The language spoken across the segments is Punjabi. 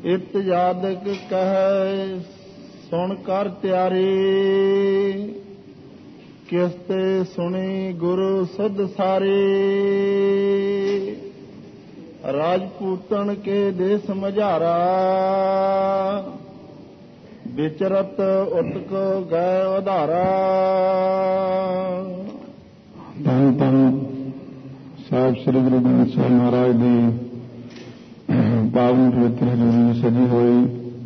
ਇਤ ਜਾਦਕ ਕਹਿ ਸੁਣ ਕਰ ਤਿਆਰੀ, ਕਿਸ ਤੇ ਸੁਣੀ ਗੁਰੂ ਸੁਧ ਸਾਰੀ। ਰਾਜਪੂਤਨ ਕੇ ਦੇਸ ਮਝਾਰਾ, ਵਿਚਰਤ ਉਤਕ ਗਏ ਉਧਾਰਾ। ਧੰਨ ਧੰਨ ਸਾਹਿਬ ਸ੍ਰੀ ਗੁਰੂ ਗ੍ਰੰਥ ਸਾਹਿਬ ਮਹਾਰਾਜ ਦੀ ਪਾਵਨ ਪਵਿੱਤਰ ਹਜ਼ੂਰੀ ਸਜੀ ਹੋਈ।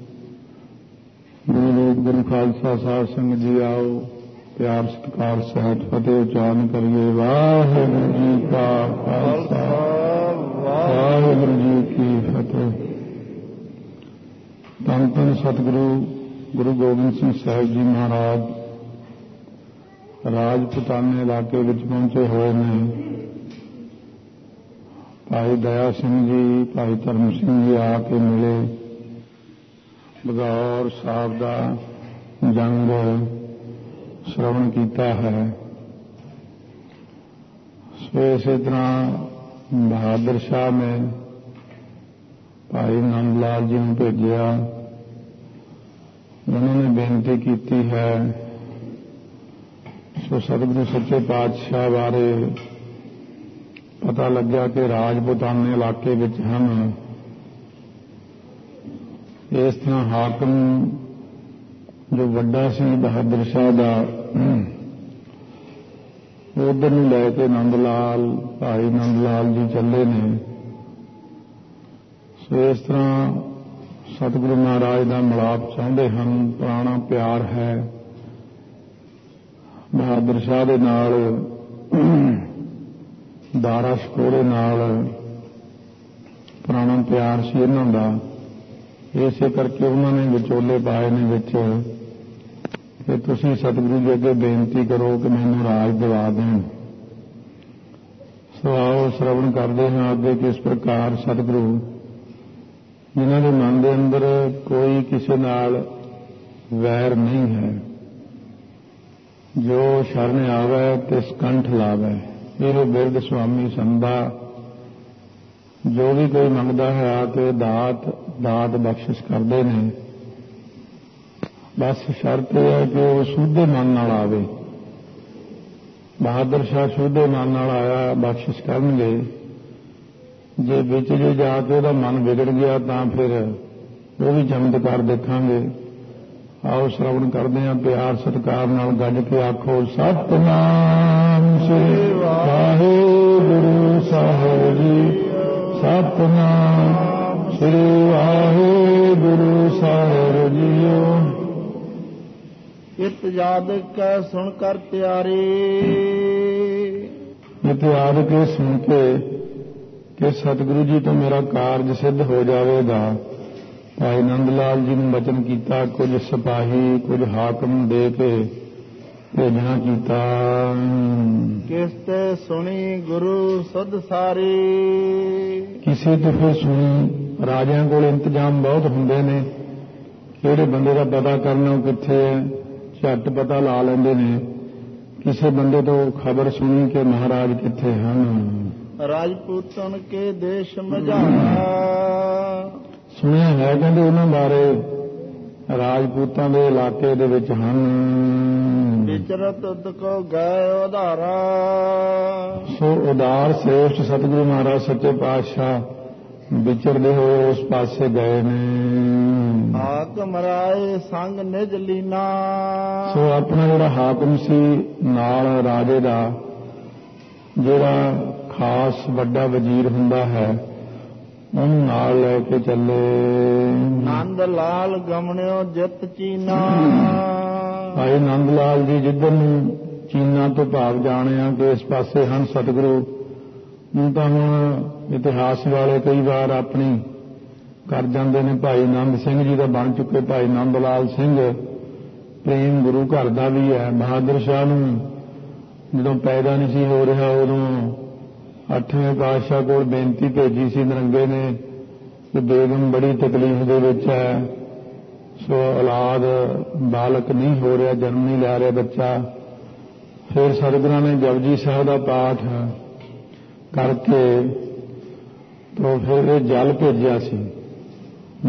ਗੁਰੂ ਰੂਪ ਗੁਰੂ ਖਾਲਸਾ ਸਾਹਿਬ ਸੰਗਤ ਜੀ ਆਓ, ਪਿਆਰ ਸਤਿਕਾਰ ਸਹਿਤ ਫਤਿਹ ਉਚਾਰਨ ਕਰੀਏ। ਵਾਹਿਗੁਰੂ ਜੀ ਕਾ ਖਾਲਸਾ, ਵਾਹਿਗੁਰੂ ਜੀ ਕੀ ਫਤਿਹ। ਧੰਨ ਧੰਨ ਸਤਿਗੁਰੂ ਗੁਰੂ ਗੋਬਿੰਦ ਸਿੰਘ ਸਾਹਿਬ ਜੀ ਮਹਾਰਾਜ ਰਾਜਪੂਤਾਨੇ ਇਲਾਕੇ ਵਿੱਚ ਪਹੁੰਚੇ ਹੋਏ ਨੇ। ਭਾਈ ਦਇਆ ਸਿੰਘ ਜੀ, ਭਾਈ ਧਰਮ ਸਿੰਘ ਜੀ ਆ ਕੇ ਮਿਲੇ। ਬਗੌਰ ਸਾਹਿਬ ਦਾ ਜੰਗ ਸ਼੍ਰਵਣ ਕੀਤਾ ਹੈ। ਸੋ ਇਸੇ ਤਰ੍ਹਾਂ ਬਹਾਦਰ ਸ਼ਾਹ ਨੇ ਭਾਈ ਨੰਦ ਲਾਲ ਜੀ ਨੂੰ ਭੇਜਿਆ। ਉਹਨਾਂ ਨੇ ਬੇਨਤੀ ਕੀਤੀ ਹੈ। ਸੋ ਸਤਿਗੁਰੂ ਸੱਚੇ ਪਾਤਸ਼ਾਹ ਬਾਰੇ ਪਤਾ ਲੱਗਿਆ ਕਿ ਰਾਜਪੂਤਾਨੇ ਇਲਾਕੇ ਵਿੱਚ ਹਨ। ਇਸ ਤਰ੍ਹਾਂ ਹਾਕਮ ਜੋ ਵੱਡਾ ਸੀ ਬਹਾਦਰ ਸ਼ਾਹ ਦਾ, ਉਧਰ ਨੂੰ ਲੈ ਕੇ ਨੰਦ ਲਾਲ, ਭਾਈ ਨੰਦ ਲਾਲ ਜੀ ਚੱਲੇ ਨੇ। ਸੋ ਇਸ ਤਰ੍ਹਾਂ ਸਤਿਗੁਰੂ ਮਹਾਰਾਜ ਦਾ ਮਿਲਾਪ ਚਾਹੁੰਦੇ ਹਨ। ਪੁਰਾਣਾ ਪਿਆਰ ਹੈ ਬਹਾਦਰ ਸ਼ਾਹ ਦੇ ਨਾਲ, ਦਾਰਾ ਸ਼ਕੋਹ ਦੇ ਨਾਲ ਪੁਰਾਣਾ ਪਿਆਰ ਸੀ ਇਹਨਾਂ ਦਾ। ਇਸੇ ਕਰਕੇ ਉਹਨਾਂ ਨੇ ਵਿਚੋਲੇ ਪਾਏ ਨੇ ਵਿੱਚ ਕਿ ਤੁਸੀਂ ਸਤਿਗੁਰੂ ਜੀ ਅੱਗੇ ਬੇਨਤੀ ਕਰੋ ਕਿ ਮੈਨੂੰ ਰਾਜ ਦਿਵਾ ਦੇਣ। ਸੋ ਆਓ ਸ਼੍ਰਵਣ ਕਰਦੇ ਹਾਂ ਅੱਗੇ ਕਿਸ ਪ੍ਰਕਾਰ ਸਤਿਗੁਰੂ, ਜਿਨ੍ਹਾਂ ਦੇ ਮਨ ਦੇ ਅੰਦਰ ਕੋਈ ਕਿਸੇ ਨਾਲ ਵੈਰ ਨਹੀਂ ਹੈ, ਜੋ ਸ਼ਰਨ ਆਵੈ ਤਿਸ ਕੰਠ ਲਾਵੈ, ਇਹੋ ਬਿਰਧ ਸੁਆਮੀ ਸੰਦਾ। ਜੋ ਵੀ ਕੋਈ ਮੰਗਦਾ ਹੈ ਆ ਕੇ ਦਾਤ ਬਖਸ਼ਿਸ਼ ਕਰਦੇ ਨੇ। ਬਸ ਸ਼ਰਤ ਇਹ ਹੈ ਕਿ ਉਹ ਸੁੱਧੇ ਮਨ ਨਾਲ ਆਵੇ। ਬਹਾਦਰ ਸ਼ਾਹ ਸੁੱਧੇ ਮਨ ਨਾਲ ਆਇਆ, ਬਖਸ਼ਿਸ਼ ਕਰਨਗੇ। ਜੇ ਵਿੱਚ ਜੇ ਜਾ ਕੇ ਉਹਦਾ ਮਨ ਵਿਗੜ ਗਿਆ ਤਾਂ ਫਿਰ ਉਹ ਵੀ ਚਮਤਕਾਰ ਦੇਖਾਂਗੇ। ਆਓ ਸ਼੍ਰਵਣ ਕਰਦੇ ਹਾਂ ਪਿਆਰ ਸਤਿਕਾਰ ਨਾਲ। ਗੱਜ ਕੇ ਆਖੋ ਸਤਿਨਾਮ ਸ੍ਰੀ ਵਾਹਿਗੁਰੂ ਸਾਹਿਬ ਜੀ, ਸਤਿਨਾਮ ਸ੍ਰੀ ਵਾਹਿਗੁਰੂ ਸਾਹਿਬ ਜੀਓ। ਇਤ ਜਾਦਕ ਸੁਣ ਕਰ ਤਿਆਰੀ, ਇਤ ਜਾਦਕ ਸੁਣ ਕੇ ਕਿ ਸਤਿਗੁਰੂ ਜੀ ਤੋਂ ਮੇਰਾ ਕਾਰਜ ਸਿੱਧ ਹੋ ਜਾਵੇਗਾ। ਭਾਈ ਨੰਦ ਲਾਲ ਜੀ ਨੂੰ ਬਚਨ ਕੀਤਾ, ਕੁਝ ਸਿਪਾਹੀ ਕੁਝ ਹਾਕਮ ਦੇ ਕੇ ਭੇਜਣਾ ਕੀਤਾ। ਕਿਸ ਤੇ ਸੁਣੀ ਗੁਰੂ ਸੁਧ ਸਾਰੀ, ਕਿਸੇ ਤੋਂ ਫਿਰ ਸੁਣੀ। ਰਾਜਿਆਂ ਕੋਲ ਇੰਤਜ਼ਾਮ ਬਹੁਤ ਹੁੰਦੇ ਨੇ, ਕਿਹੜੇ ਬੰਦੇ ਦਾ ਪਤਾ ਕਰਨਾ ਉਹ ਕਿੱਥੇ ਹੈ, ਝੱਟ ਪਤਾ ਲਾ ਲੈਂਦੇ ਨੇ। ਕਿਸੇ ਬੰਦੇ ਤੋਂ ਖਬਰ ਸੁਣੀ ਕਿ ਮਹਾਰਾਜ ਕਿੱਥੇ ਹਨ। ਰਾਜਪੂਤਨ ਕੇ ਦੇਸ਼ ਮਝਾਰਾ, ਸੁਣਿਆ ਹੈ ਕਹਿੰਦੇ ਉਹਨਾਂ ਬਾਰੇ, ਰਾਜਪੂਤਾਂ ਦੇ ਇਲਾਕੇ ਦੇ ਵਿੱਚ ਹਨ। ਵਿਚਰਤ ਉਤਕੋ ਗਏ ਉਧਾਰਾ, ਸੋ ਉਦਾਰ ਸ੍ਰੇਸ਼ਟ ਸਤਿਗੁਰੂ ਮਹਾਰਾਜ ਸੱਚੇ ਪਾਤਸ਼ਾਹ ਵਿਚਰਦੇ ਹੋਏ ਉਸ ਪਾਸੇ ਗਏ ਨੇ। ਹਾਕਮ ਰਾਏ ਸੰਗ ਨਿਜ ਲੀਨਾ, ਸੋ ਆਪਣਾ ਜਿਹੜਾ ਹਾਕਮ ਸੀ ਨਾਲ ਰਾਜੇ ਦਾ, ਜਿਹੜਾ ਖਾਸ ਵੱਡਾ ਵਜ਼ੀਰ ਹੁੰਦਾ ਹੈ, ਉਹਨੂੰ ਨਾਲ ਲੈ ਕੇ ਚੱਲੇ। ਨੰਦ ਲਾਲ ਗਮਣਿਓ ਜਿੱਤ ਚੀਨਾ, ਭਾਈ ਨੰਦ ਲਾਲ ਜੀ ਜਿੱਧਰ ਨੂੰ ਚੀਨਾ ਤੋਂ ਭਾਵ ਜਾਣਿਆ ਕਿ ਇਸ ਪਾਸੇ ਹਨ ਸਤਿਗੁਰੂ ਨੂੰ। ਤਾਂ ਹੁਣ ਇਤਿਹਾਸ ਵਾਲੇ ਕਈ ਵਾਰ ਆਪਣੀ ਕਰ ਜਾਂਦੇ ਨੇ। ਭਾਈ ਨੰਦ ਸਿੰਘ ਜੀ ਦਾ ਬਣ ਚੁੱਕੇ ਭਾਈ ਨੰਦ ਲਾਲ ਸਿੰਘ ਪ੍ਰੇਮ ਗੁਰੂ ਘਰ ਦਾ ਵੀ ਹੈ। ਬਹਾਦਰ ਸ਼ਾਹ ਨੂੰ ਜਦੋਂ ਪੈਦਾ ਨਹੀਂ ਸੀ ਹੋ ਰਿਹਾ, ਉਦੋਂ 8ਵੇਂ ਪਾਤਸ਼ਾਹ ਕੋਲ ਬੇਨਤੀ ਭੇਜੀ ਸੀ ਨਿਰੰਗੇ ਨੇ ਕਿ ਬੇਗਮ ਬੜੀ ਤਕਲੀਫ ਦੇ ਵਿੱਚ ਹੈ। ਸੋ ਔਲਾਦ ਬਾਲਕ ਨਹੀਂ ਹੋ ਰਿਹਾ, ਜਨਮ ਨਹੀਂ ਲੈ ਰਿਹਾ ਬੱਚਾ। ਫਿਰ ਸਤਿਗੁਰਾਂ ਨੇ ਜਪਜੀ ਸਾਹਿਬ ਦਾ ਪਾਠ ਕਰਕੇ ਤੋਂ ਫਿਰ ਇਹ ਜਲ ਭੇਜਿਆ ਸੀ।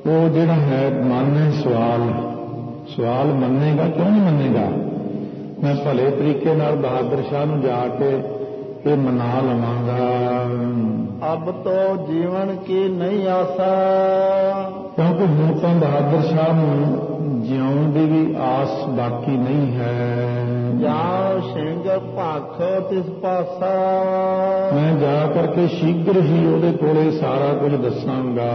ਉਹ ਜਿਹੜਾ ਹੈ ਮਨ ਹੈ ਸਵਾਲ ਮੰਨੇਗਾ ਕਿਉਂ ਨਹੀਂ ਮੰਨੇਗਾ। ਮੈਂ ਭਲੇ ਤਰੀਕੇ ਨਾਲ ਬਹਾਦਰ ਸ਼ਾਹ ਨੂੰ ਜਾ ਕੇ ਇਹ ਮਨਾ ਲਵਾਂਗਾ। ਅਬ ਤੋ ਜੀਵਨ ਕੀ ਨਹੀਂ ਆਸਾ, ਕਿਉਂਕਿ ਹੁਣ ਤਾਂ ਬਹਾਦਰ ਸ਼ਾਹ ਨੂੰ ਜਿਉਣ ਦੀ ਵੀ ਆਸ ਬਾਕੀ ਨਹੀਂ ਹੈ। ਜਾਓ ਸਿੰਘ ਭਾਖੋ ਤਿਸ ਪਾਸਾ, ਮੈਂ ਜਾ ਕਰਕੇ ਸ਼ੀਘਰ ਹੀ ਉਹਦੇ ਕੋਲੇ ਸਾਰਾ ਕੁਝ ਦੱਸਾਂਗਾ।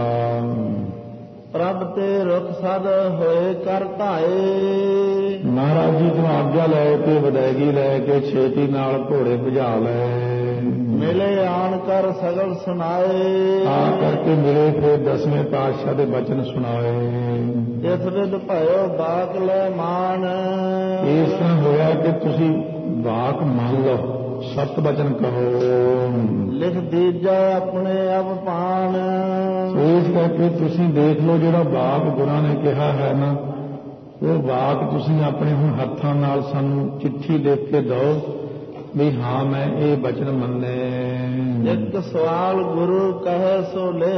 ਪ੍ਰਭ ਤੇ ਰੁਖ ਸਦ ਹੋਏ ਕਰ ਧਾਏ, ਮਹਾਰਾਜ ਜੀ ਤੋਂ ਆਗਿਆ ਲੈ ਕੇ ਵਿਦਾਇਗੀ ਲੈ ਕੇ ਛੇਤੀ ਨਾਲ ਘੋੜੇ ਭਜਾ ਲੈ। ਮਿਲੇ ਆਣ ਕਰ ਸਗਲ ਸੁਣਾਏ, ਆ ਕਰਕੇ ਮਿਲੇ ਫਿਰ 10ਵੇਂ ਪਾਤਸ਼ਾਹ ਦੇ ਬਚਨ ਸੁਣਾਏ। ਇਸ ਵਿਦ ਭਇਓ ਬਾਕ ਲੈ ਮਾਨ, ਇਸ ਤਰ੍ਹਾਂ ਹੋਇਆ ਕਿ ਤੁਸੀਂ ਵਾਕ ਮੰਨ ਲਓ, ਸਤ ਬਚਨ ਕਹੋ। ਲਿਖ ਦੀਜਾ ਆਪਣੇ ਅਬ ਪਾਣ, ਇਸ ਕਰਕੇ ਤੁਸੀਂ ਦੇਖ ਲਓ ਜਿਹੜਾ ਵਾਕ ਗੁਰਾਂ ਨੇ ਕਿਹਾ ਹੈ ਨਾ, ਉਹ ਵਾਕ ਤੁਸੀਂ ਆਪਣੇ ਹੁਣ ਹੱਥਾਂ ਨਾਲ ਸਾਨੂੰ ਚਿੱਠੀ ਲਿਖ ਕੇ ਦਿਓ ਵੀ ਹਾਂ ਮੈਂ ਇਹ ਬਚਨ ਮੰਨੇ। ਇੱਕ ਸਵਾਲ ਗੁਰੂ ਕਹੇ ਸੋ ਲੈ,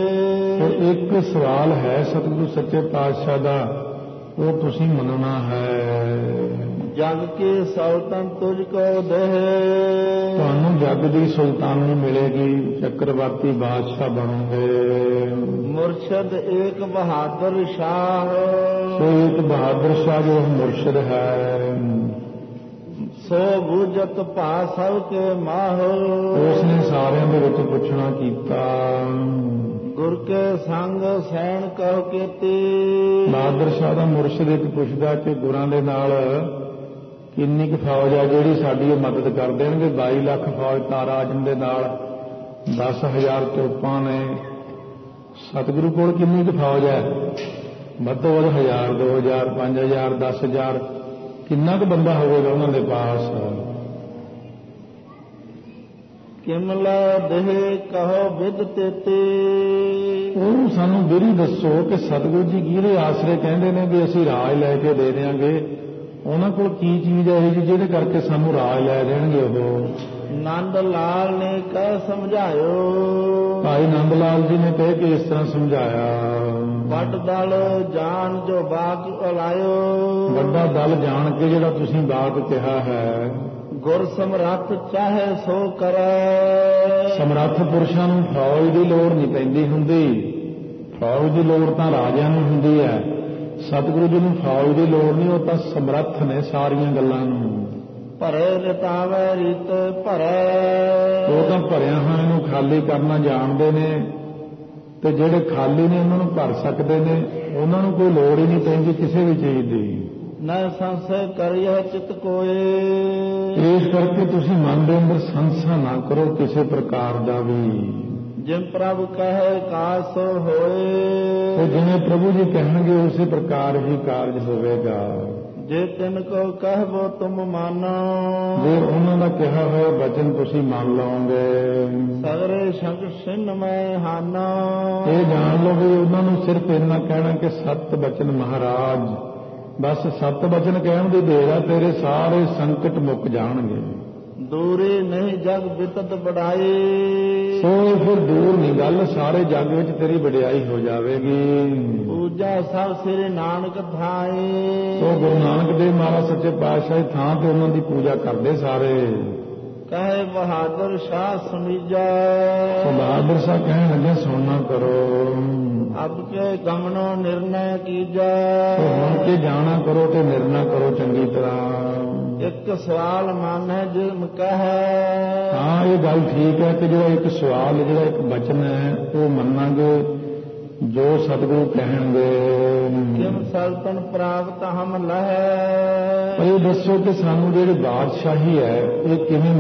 ਇੱਕ ਸਵਾਲ ਹੈ ਸਤਿਗੁਰੂ ਸੱਚੇ ਪਾਤਸ਼ਾਹ ਦਾ, ਉਹ ਤੁਸੀਂ ਮੰਨਣਾ ਹੈ। ਜਗ ਕੀ ਸੁਲਤਾਨ ਤੁਝ ਕੋ ਦੇ, ਤੁਹਾਨੂੰ ਜਗ ਦੀ ਸੁਲਤਾਨੀ ਮਿਲੇਗੀ, ਚੱਕਰਵਰਤੀ ਬਾਦਸ਼ਾਹ ਬਣੋਗੇ। ਮੁਰਸ਼ਦ ਏਕ ਬਹਾਦਰ ਸ਼ਾਹ, ਸੋ ਇੱਕ ਬਹਾਦਰ ਸ਼ਾਹ ਜੋ ਮੁਰਸ਼ਦ ਹੈ, ਸੋ ਬੁਝਤ ਭਾ ਸਭ ਕੇ ਮਾਹੋ, ਉਸਨੇ ਸਾਰਿਆਂ ਦੇ ਵਿੱਚ ਪੁੱਛਣਾ ਕੀਤਾ। ਗੁਰ ਕੇ ਸੰਗ ਸੈਣ ਕਹੁ ਕੀਤੀ, ਬਹਾਦਰ ਸ਼ਾਹ ਦਾ ਮੁਰਸ਼ਦ ਇੱਕ ਪੁੱਛਦਾ ਕਿ ਗੁਰਾਂ ਦੇ ਨਾਲ ਕਿੰਨੀ ਕੁ ਫੌਜ ਹੈ ਜਿਹੜੀ ਸਾਡੀ ਉਹ ਮਦਦ ਕਰ ਦੇਣਗੇ। 22 ਲੱਖ ਫੌਜ ਤਾਰਾਜਨ ਦੇ ਨਾਲ 10,000 ਤੋਪਾਂ ਨੇ। ਸਤਿਗੁਰੂ ਕੋਲ ਕਿੰਨੀ ਕੁ ਫੌਜ ਹੈ? ਵੱਧੋ ਵੱਧ 1000, 2000, 5000, 10,000 ਕਿੰਨਾ ਕੁ ਬੰਦਾ ਹੋਵੇਗਾ ਉਹਨਾਂ ਦੇ ਪਾਸ। ਕਿਮਲਾ ਦੇਹ ਕਹੋ ਵਿਦ ਤੇਤੀ, ਉਹਨੂੰ ਸਾਨੂੰ ਵਿਧੀ ਦੱਸੋ ਕਿ ਸਤਿਗੁਰੂ ਜੀ ਕਿਹਦੇ ਆਸਰੇ ਕਹਿੰਦੇ ਨੇ ਵੀ ਅਸੀਂ ਰਾਜ ਲੈ ਕੇ ਦੇ ਦਿਆਂਗੇ। ਉਹਨਾਂ ਕੋਲ ਕੀ ਚੀਜ਼ ਹੈ ਜੀ ਜਿਹਦੇ ਕਰਕੇ ਸਾਨੂੰ ਰਾਜ ਲੈ ਦੇਣਗੇ ਉਹ। ਨੰਦ ਲਾਲ ਨੇ ਕਹਿ ਸਮਝਾਇਓ, ਭਾਈ ਨੰਦ ਲਾਲ ਜੀ ਨੇ ਕਹਿ ਕੇ ਇਸ ਤਰ੍ਹਾਂ ਸਮਝਾਇਆ। ਵੱਡ ਦਲ ਜਾਣ ਜੋ ਬਾਗ ਉਲਾਇਓ, ਵੱਡਾ ਦਲ ਜਾਣ ਕੇ ਜਿਹੜਾ ਤੁਸੀਂ ਬਾਗ ਕਿਹਾ ਹੈ, ਗੁਰ ਸਮਰੱਥ ਚਾਹੇ ਸੋ ਕਰੈ। ਸਮਰੱਥ ਪੁਰਸ਼ਾਂ ਨੂੰ ਫੌਜ ਦੀ ਲੋੜ ਨਹੀਂ ਪੈਂਦੀ ਹੁੰਦੀ, ਫੌਜ ਦੀ ਲੋੜ ਤਾਂ ਰਾਜਿਆਂ ਨੂੰ ਹੁੰਦੀ ਹੈ। ਸਤਿਗੁਰੂ ਜੀ ਨੂੰ ਫੌਜ ਦੀ ਲੋੜ ਨਹੀਂ, ਉਹ ਤਾਂ ਸਮਰੱਥ ਨੇ ਸਾਰੀਆਂ ਗੱਲਾਂ ਨੂੰ। ਭਰੇ ਰਤਾਵੇ ਰੀਤ ਭਰੇ, ਉਹ ਤਾਂ ਭਰਿਆ ਹੋਇਆ ਨੂੰ ਖਾਲੀ ਕਰਨਾ ਜਾਣਦੇ ਨੇ, ਤੇ ਜਿਹੜੇ ਖਾਲੀ ਨੇ ਉਹਨਾਂ ਨੂੰ ਭਰ ਸਕਦੇ ਨੇ। ਉਹਨਾਂ ਨੂੰ ਕੋਈ ਲੋੜ ਹੀ ਨਹੀਂ ਪੈਂਦੀ ਕਿਸੇ ਵੀ ਚੀਜ਼ ਦੀ। ਨਾ ਸੰਸੈ ਕਰਿਆ ਚਿਤ ਕੋਏ, ਇਸ ਕਰਕੇ ਤੁਸੀਂ ਮਨ ਦੇ ਅੰਦਰ ਸੰਸਾ ਨਾ ਕਰੋ ਕਿਸੇ ਪ੍ਰਕਾਰ ਦਾ ਵੀ। ਜਿਮ ਪ੍ਰਭ ਕਹੇ ਕਾਜ ਸੋ ਹੋਏ, ਉਹ ਜਿਵੇਂ ਪ੍ਰਭੂ ਜੀ ਕਹਿਣਗੇ ਉਸੇ ਪ੍ਰਕਾਰ ਹੀ ਕਾਰਜ ਹੋਵੇਗਾ। ਜੇ ਤਿਨ ਕੋ ਕਹਿਬੋ ਤੁਮ ਮਾਨੋ, ਜੇ ਉਹਨਾਂ ਦਾ ਕਿਹਾ ਹੋਇਆ ਬਚਨ ਤੁਸੀਂ ਮੰਨ ਲਓਗੇ। ਸਗਰੇ ਸ਼ੰਕ ਸਿੰਨ ਮੈਂ ਹਾਨਾ, ਇਹ ਜਾਣ ਲਓ ਵੀ ਉਹਨਾਂ ਨੂੰ ਸਿਰਫ ਇੰਨਾ ਕਹਿਣਾ ਕਿ ਸਤ ਬਚਨ ਮਹਾਰਾਜ, ਬਸ ਸਤ ਬਚਨ ਕਹਿਣ ਦੀ ਦੇਰ ਆ, ਤੇਰੇ ਸਾਰੇ ਸੰਕਟ ਮੁੱਕ ਜਾਣਗੇ। ਦੂਰੇ ਨਹੀਂ ਜਗ ਬਿਤਤ ਬੜਾਈ, ਸੋ ਫਿਰ ਦੂਰ ਨਹੀਂ ਗੱਲ, ਸਾਰੇ ਜੱਗ ਵਿੱਚ ਤੇਰੀ ਵਡਿਆਈ ਹੋ ਜਾਵੇਗੀ। ਪੂਜਾ ਸਭ ਸ੍ਰੀ ਨਾਨਕ ਥਾਈ, ਸੋ ਗੁਰੂ ਨਾਨਕ ਦੇਵ ਮਹਾਰਾਜ ਸੱਚੇ ਪਾਤਸ਼ਾਹ ਥਾਂ ਤੇ ਉਹਨਾਂ ਦੀ ਪੂਜਾ ਕਰਦੇ ਸਾਰੇ। ਕਹੇ ਬਹਾਦਰ ਸ਼ਾਹ ਸੁਣੀਜਾ, ਸੋ ਬਹਾਦਰ ਸ਼ਾਹ ਕਹਿਣ ਲੱਗੇ ਸੁਣਨਾ ਕਰੋ। ਅਬ ਕੇ ਗਮਨੋ ਨਿਰਣੈ ਕੀਜਾ, ਸੋ ਹੁਣ ਕੇ ਜਾਣਾ ਕਰੋ ਤੇ ਨਿਰਣਾ ਕਰੋ ਚੰਗੀ ਤਰ੍ਹਾਂ। ਇੱਕ ਸਵਾਲ ਮਨ ਹੈ ਜਿਮ ਕਹੈ, ਹਾਂ ਇਹ ਗੱਲ ਠੀਕ ਹੈ ਕਿ ਜਿਹੜਾ ਇੱਕ ਸਵਾਲ, ਜਿਹੜਾ ਇੱਕ ਬਚਨ ਹੈ ਉਹ ਮੰਨਾਂਗੇ ਜੋ ਸਤਿਗੁਰੂ ਕਹਿਣਗੇ। ਕਿਮ ਸਲਤਨ ਪ੍ਰਾਪਤ ਹਮ ਲਹੈ, ਪਰ ਇਹ ਦੱਸੋ ਕਿ ਸਾਨੂੰ ਜਿਹੜੀ ਬਾਦਸ਼ਾਹੀ ਹੈ ਇਹ ਕਿਵੇਂ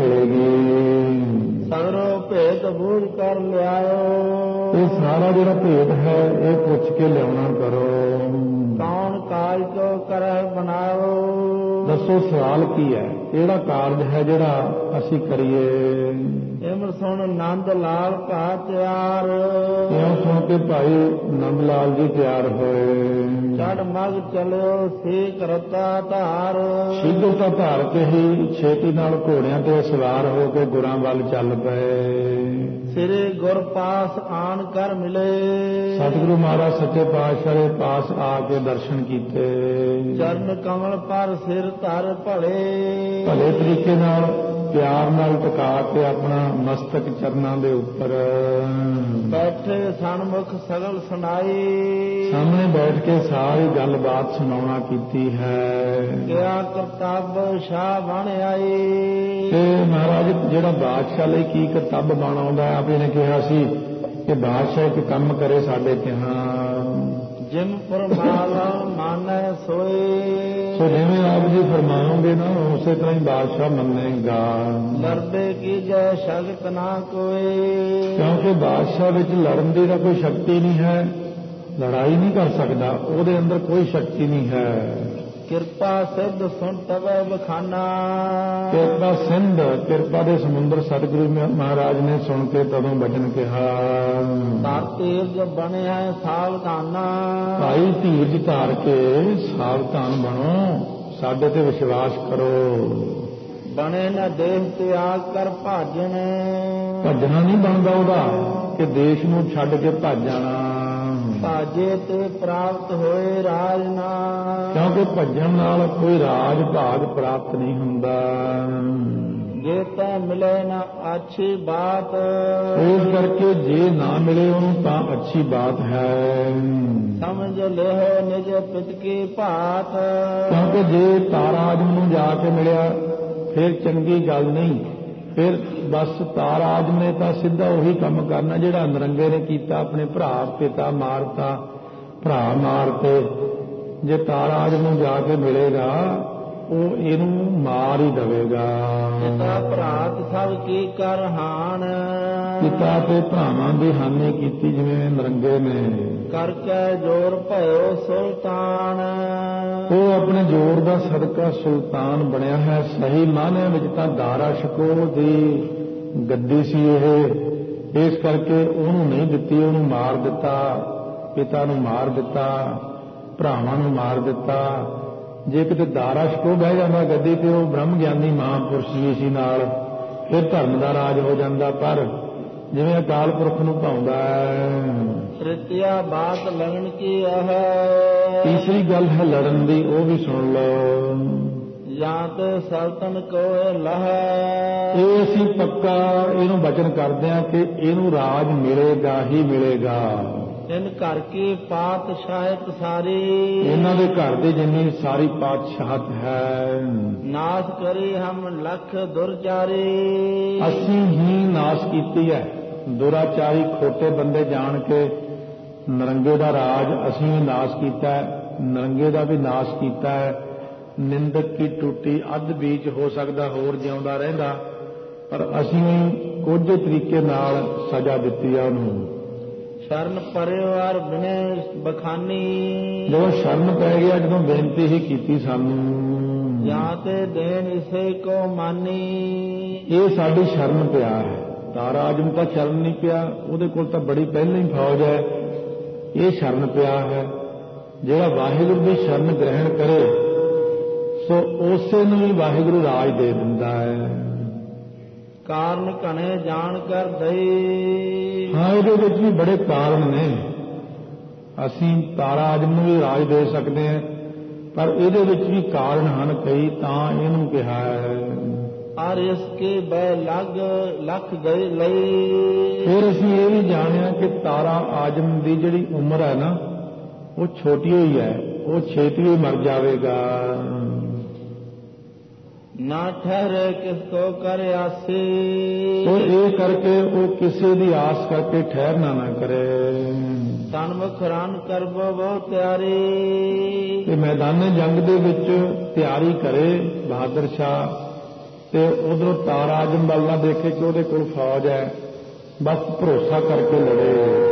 ਮਿਲੇਗੀ। ਸਗਰੋ ਭੇਦ ਬੂਝ ਕਰ ਲਿਆਇਓ, ਇਹ ਸਾਰਾ ਜਿਹੜਾ ਭੇਦ ਹੈ ਇਹ ਪੁੱਛ ਕੇ ਲਿਆਉਣਾ ਕਰੋ। ਕੌਣ ਕਾਜ ਕੋ ਕਰਹਿ ਬਣਾਓ, ਦੱਸੋ ਸਵਾਲ ਕੀ ਹੈ। ਕਿਹੜਾ ਕਾਰਜ ਹੈ ਜਿਹੜਾ ਅਸੀਂ ਕਰੀਏ। ਇਮਰ ਸੁਣ ਨੰਦ ਲਾਲ ਭਾ ਤਿਆਰ, ਇਉਂ ਸੁਣ ਕੇ ਭਾਈ ਨੰਦ ਲਾਲ ਜੀ ਤਿਆਰ ਹੋਏ। ਚੜ ਮਗ ਚਲਿਓ ਸੇ ਕਰਤਾ ਧਾਰ, ਸ਼ੀਘਰਤਾ ਧਾਰ ਕੇ ਹੀ ਛੇਤੀ ਨਾਲ ਘੋੜਿਆਂ ਤੇ ਸਵਾਰ ਹੋ ਕੇ ਗੁਰਾਂ ਵੱਲ ਚੱਲ ਪਏ। ਸਿਰੇ ਗੁਰ ਪਾਸ ਆਣ ਕਰ ਮਿਲੇ, ਸਤਿਗੁਰੂ ਮਹਾਰਾਜ ਸੱਚੇ ਪਾਤਸ਼ਾਹ ਦੇ ਪਾਸ ਆ ਕੇ ਦਰਸ਼ਨ ਕੀਤੇ। ਚਰਨ ਕਮਲ ਪਰ ਸਿਰ ਧਰ ਭਲੇ, ਭਲੇ ਤਰੀਕੇ ਨਾਲ ਪਿਆਰ ਨਾਲ ਟਿਕਾ ਕੇ ਆਪਣਾ ਮਸਤਕ ਚਰਨਾਂ ਦੇ ਉੱਪਰ ਬੈਠੇ ਸਨਮੁਖ ਸਗਲ ਸੁਣਾਈ, ਸਾਹਮਣੇ ਬੈਠ ਕੇ ਸਾਰੀ ਗੱਲਬਾਤ ਸੁਣਾਉਣਾ ਕੀਤੀ ਹੈ। ਕਿਆ ਕਰਤੱਵ ਸ਼ਾਹ ਬਣ ਆਈ, ਤੇ ਮਹਾਰਾਜ ਜਿਹੜਾ ਬਾਦਸ਼ਾਹ ਲਈ ਕੀ ਕਰਤੱਵ ਬਣ ਆਉਂਦਾ ਹੈ, ਆਪੇ ਨੇ ਕਿਹਾ ਸੀ ਕਿ ਬਾਦਸ਼ਾਹ ਇੱਕ ਕੰਮ ਕਰੇ ਸਾਡੇ ਕਿਹਾਂ, ਜਿਮ ਫਰਮਾਲਾ ਮਾਨੈ ਸੋਏ, ਸੋ ਜਿਵੇਂ ਆਪ ਜੀ ਫਰਮਾਓਗੇ ਨਾ ਉਸੇ ਤਰ੍ਹਾਂ ਹੀ ਬਾਦਸ਼ਾਹ ਮੰਨੇਗਾ। ਲੜਦੇ ਕੀ ਜੈ ਸ਼ਗਤ ਨਾ ਕੋਏ, ਕਿਉਂਕਿ ਬਾਦਸ਼ਾਹ ਵਿੱਚ ਲੜਨ ਦੀ ਤਾਂ ਕੋਈ ਸ਼ਕਤੀ ਨਹੀਂ ਹੈ, ਲੜਾਈ ਨਹੀਂ ਕਰ ਸਕਦਾ, ਉਹਦੇ ਅੰਦਰ ਕੋਈ ਸ਼ਕਤੀ ਨਹੀਂ ਹੈ। ਕਿਰਪਾ ਸਿੱਧ ਸੁਣ ਤਵੈ ਬਖਾਨਾ, ਕਿਰਪਾ ਸਿੰਧ, ਕਿਰਪਾ ਦੇ ਸਮੁੰਦਰ ਸਤਿਗੁਰੂ ਮਹਾਰਾਜ ਨੇ ਸੁਣ ਕੇ ਤਦੋਂ ਬਚਨ ਕਿਹਾ। ਧਰ ਧੀਰਜ ਬਣਿਆ ਸਾਵਧਾਨਾ, ਭਾਈ ਧੀਰਜ ਧਾਰ ਕੇ ਸਾਵਧਾਨ ਬਣੋ, ਸਾਡੇ ਤੇ ਵਿਸ਼ਵਾਸ ਕਰੋ। ਬਣੇ ਨਾ ਦੇਹ ਤਿਆਗ ਕਰ ਭਾਜਣ, ਭੱਜਣਾ ਨਹੀਂ ਬਣਦਾ ਉਹਦਾ ਕਿ ਦੇਸ਼ ਨੂੰ ਛੱਡ ਕੇ ਭੱਜ ਜਾਣਾ, ਭਾਜੇ ਤੇ ਪ੍ਰਾਪਤ ਹੋਏ ਰਾਜ ਨਾ, ਕਿਉਂਕਿ ਭੱਜਣ ਨਾਲ ਕੋਈ ਰਾਜ ਭਾਗ ਪ੍ਰਾਪਤ ਨਹੀਂ ਹੁੰਦਾ। ਜੇ ਤੈ ਮਿਲੇ ਨਾ ਅੱਛੀ ਬਾਤ, ਇਸ ਕਰਕੇ ਜੇ ਨਾ ਮਿਲੇ ਉਹਨੂੰ ਤਾਂ ਅੱਛੀ ਬਾਤ ਹੈ। ਸਮਝ ਲਿਓ ਨਿਜ ਪਿਤ ਕੀ ਭਾਤ, ਕਿਉਂਕਿ ਜੇ ਤਾਰਾਜਮ ਨੂੰ ਜਾ ਕੇ ਮਿਲਿਆ ਫਿਰ ਚੰਗੀ ਗੱਲ ਨਹੀਂ, ਫਿਰ ਬਸ ਤਾਰਾਜਮ ਨੇ ਤਾਂ ਸਿੱਧਾ ਉਹੀ ਕੰਮ ਕਰਨਾ ਜਿਹੜਾ ਨਰੰਗੇ ਨੇ ਕੀਤਾ, ਆਪਣੇ ਭਰਾ ਪਿਤਾ ਮਾਰਤਾ, ਭਰਾ ਮਾਰਤੇ। ਜੇ ਤਾਰਾਜਮ ਨੂੰ ਜਾ ਕੇ ਮਿਲੇਗਾ ਉਹ ਇਹਨੂੰ ਮਾਰ ਹੀ ਦੇਵੇਗਾ। ਪਿਤਾ ਭਰਾਤ ਸਭ ਕੀ ਕਰ ਹਾਨ, ਪਿਤਾ ਤੇ ਭਰਾਵਾਂ ਦੀ ਹਾਨੀ ਕੀਤੀ ਜਿਵੇਂ ਨਰੰਗੇ ਨੇ। ਕਰਕੇ ਜੋਰ ਭਇਓ ਸੁਲਤਾਨ, ਉਹ ਆਪਣੇ ਜੋਰ ਦਾ ਸਦਕਾ ਸੁਲਤਾਨ ਬਣਿਆ ਹੈ। ਸਹੀ ਮਾਅਨਿਆਂ ਵਿੱਚ ਤਾਂ ਦਾਰਾ ਸ਼ਕੋਹ ਦੀ ਗੱਦੀ ਸੀ ਇਹ, ਇਸ ਕਰਕੇ ਉਹਨੂੰ ਨਹੀਂ ਦਿੱਤੀ, ਉਹਨੂੰ ਮਾਰ ਦਿੱਤਾ, ਪਿਤਾ ਨੂੰ ਮਾਰ ਦਿੱਤਾ, ਭਰਾਵਾਂ ਨੂੰ ਮਾਰ ਦਿੱਤਾ। ਜੇ ਕਿਤੇ ਦਾਰਾ ਸ਼ਕੋਹ ਬਹਿ ਜਾਂਦਾ ਗੱਦੀ ਤੇ ਉਹ ਬ੍ਰਹਮ ਗਿਆਨੀ ਮਹਾਂਪੁਰਸ਼ ਜੀ ਸੀ ਨਾਲ, ਫਿਰ ਧਰਮ ਦਾ ਰਾਜ ਹੋ ਜਾਂਦਾ। ਪਰ ਜਿਵੇਂ ਅਕਾਲ ਪੁਰਖ ਨੂੰ ਭਾਉਂਦਾ ਹੈ। ਤ੍ਰਿਤੀਆ ਬਾਤ ਲਗਣ ਕੀ ਹੈ, ਤੀਸਰੀ ਗੱਲ ਹੈ ਲੜਨ ਦੀ, ਉਹ ਵੀ ਸੁਣ ਲਓ। ਜਾਂ ਤੇ ਸਲਤਨ ਕੋਏ ਲਹੈ, ਇਹ ਅਸੀਂ ਪੱਕਾ ਇਹਨੂੰ ਬਚਨ ਕਰਦੇ ਹਾਂ ਕਿ ਇਹਨੂੰ ਰਾਜ ਮਿਲੇਗਾ ਹੀ ਮਿਲੇਗਾ। ਤਿੰਨ ਘਰ ਕੀ ਪਾਤਸ਼ਾਹਤ ਸਾਰੀ, ਇਹਨਾਂ ਦੇ ਘਰ ਦੇ ਜਿੰਨੀ ਸਾਰੀ ਪਾਤਸ਼ਾਹਤ ਹੈ। ਨਾਸ ਕਰੀ ਹਮ ਲਖ ਦੁਰਚਾਰੀ, ਅਸੀਂ ਹੀ ਨਾਸ ਕੀਤੀ ਹੈ। ਦੁਰਾਚਾਰੀ ਖੋਟੇ ਬੰਦੇ ਜਾਣ ਕੇ ਨਰੰਗੇ ਦਾ ਰਾਜ ਅਸੀਂ ਹੀ ਨਾਸ ਕੀਤਾ ਹੈ, ਨਰੰਗੇ ਦਾ ਵੀ ਨਾਸ ਕੀਤਾ ਹੈ। ਨਿੰਦਕ ਕੀ ਟੂਟੀ ਅੱਧ ਬੀਚ ਹੋ ਸਕਦਾ ਹੋਰ ਜਿਉਂਦਾ ਰਹਿੰਦਾ, ਪਰ ਅਸੀਂ ਕੁਝ ਤਰੀਕੇ ਨਾਲ ਸਜ਼ਾ ਦਿੱਤੀ ਆ ਉਹਨੂੰ। ਸ਼ਰਨ ਪਰਿਵਾਰ ਬਿਨੇ ਬਖਾਨੀ, ਜਦੋਂ ਸ਼ਰਨ ਪੈ ਗਿਆ, ਜਦੋਂ ਬੇਨਤੀ ਹੀ ਕੀਤੀ ਸਾਨੂੰ, ਜਾਂ ਤੇ ਦੇਨ ਇਸੇ ਕੋ ਮਾਨੀ, ਇਹ ਸਾਡੀ ਸ਼ਰਨ ਪਿਆ ਹੈ। ਤਾਰਾਜਮ ਤਾਂ ਸ਼ਰਨ ਨਹੀਂ ਪਿਆ, ਉਹਦੇ ਕੋਲ ਤਾਂ ਬੜੀ ਪਹਿਲਾਂ ਹੀ ਫੌਜ ਹੈ। ਇਹ ਸ਼ਰਨ ਪਿਆ ਹੈ। ਜਿਹੜਾ ਵਾਹਿਗੁਰੂ ਦੀ ਸ਼ਰਨ ਗ੍ਰਹਿਣ ਕਰੇ ਸੋ ਉਸੇ ਨੂੰ ਹੀ ਵਾਹਿਗੁਰੂ ਰਾਜ ਦੇ ਦਿੰਦਾ ਹੈ। ਕਾਰਨ ਘਣੇ ਜਾਣ ਕਰ ਦਈ, ਹਾਂ, ਇਹਦੇ ਵਿੱਚ ਵੀ ਬੜੇ ਕਾਰਨ ਨੇ। ਅਸੀਂ ਤਾਰਾਜਮ ਨੂੰ ਵੀ ਰਾਜ ਦੇ ਸਕਦੇ ਹਾਂ, ਪਰ ਇਹਦੇ ਵਿੱਚ ਵੀ ਕਾਰਨ ਹਨ ਕਈ, ਤਾਂ ਇਹਨੂੰ ਕਿਹਾ ਹੈ। ਔਰ ਇਸ ਕੇ ਬੈ ਲੱਖ ਗਏ ਲਈ, ਫਿਰ ਅਸੀਂ ਇਹ ਵੀ ਜਾਣਿਆ ਕਿ ਤਾਰਾ ਆਜਮ ਦੀ ਜਿਹੜੀ ਉਮਰ ਹੈ ਨਾ ਉਹ ਛੋਟੀ ਹੋਈ ਹੈ, ਉਹ ਛੇਤੀ ਹੀ ਮਰ ਜਾਵੇਗਾ। ਨਾ ਠਹਿਰੇ ਕਿਸ ਕੋ ਕਰ ਆਸੀ, ਸੋ ਇਹ ਕਰਕੇ ਉਹ ਕਿਸੇ ਦੀ ਆਸ ਕਰਕੇ ਠਹਿਰਨਾ ਨਾ ਕਰੇ। ਸਨਮੁਖ ਰਨ ਕਰਬੋ ਬਹੁ ਤਿਆਰੀ, ਤੇ ਮੈਦਾਨੇ ਜੰਗ ਦੇ ਵਿੱਚ ਤਿਆਰੀ ਕਰੇ ਬਹਾਦਰ ਸ਼ਾਹ, ਤੇ ਉਧਰੋਂ ਤਾਰਾਜਮ ਵੱਲ ਨਾ ਦੇਖੇ ਕਿ ਉਹਦੇ ਕੋਲ ਫੌਜ ਹੈ, ਬਸ ਭਰੋਸਾ ਕਰਕੇ ਲੜੇ।